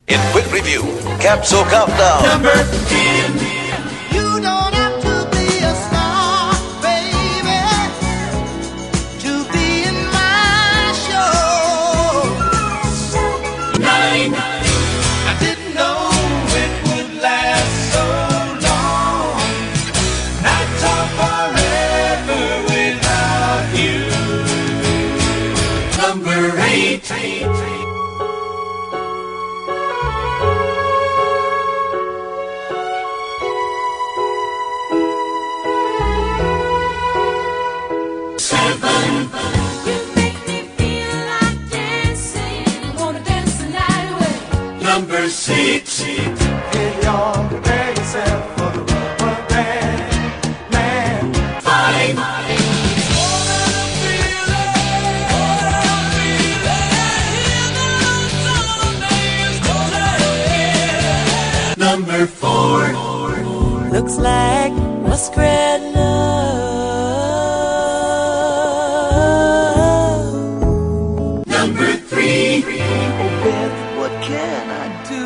In quick review, Capsule Countdown. Number 10. You don't have to be a star, baby, to be in my show. 9. I didn't know it would last so long. Nights are forever without you. Number 8. Number 6. Hey, y'all, prepare yourself for the rubber band man. 5. Number 4. Looks like muskrat love. Number 3. Beth, what can I do?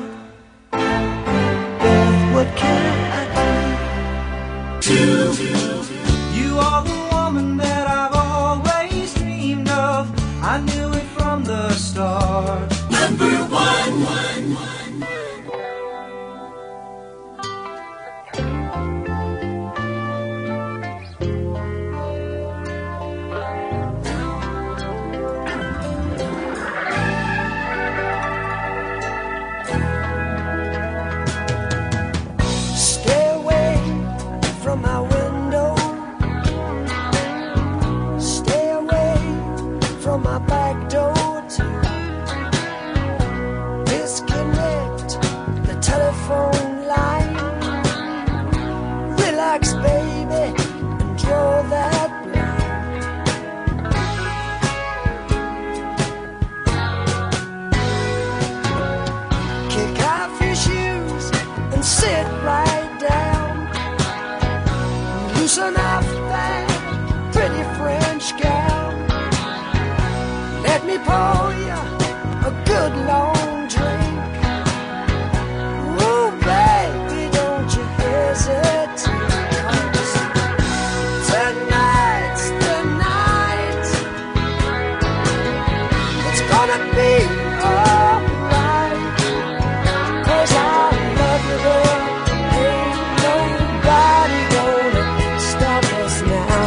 Beth, what can I do? 2. You are the woman that I've always dreamed of. I knew it from the start. Number 1. Stay away from my window. Stay away from my back door too. Disconnect the telephone line. Relax, baby, and draw that blind. Kick off your shoes and sit right down. Loosen off that pretty French gown. Let me pour you a good long drink. Ooh, baby, don't you hesitate. 'Cause tonight's the night. It's gonna be alright. 'Cause I love you, girl. Ain't nobody gonna stop us now.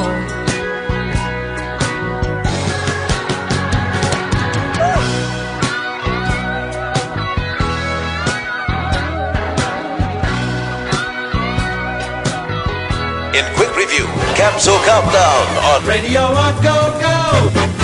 In quick review, Capsule Countdown on Radio on Go Go.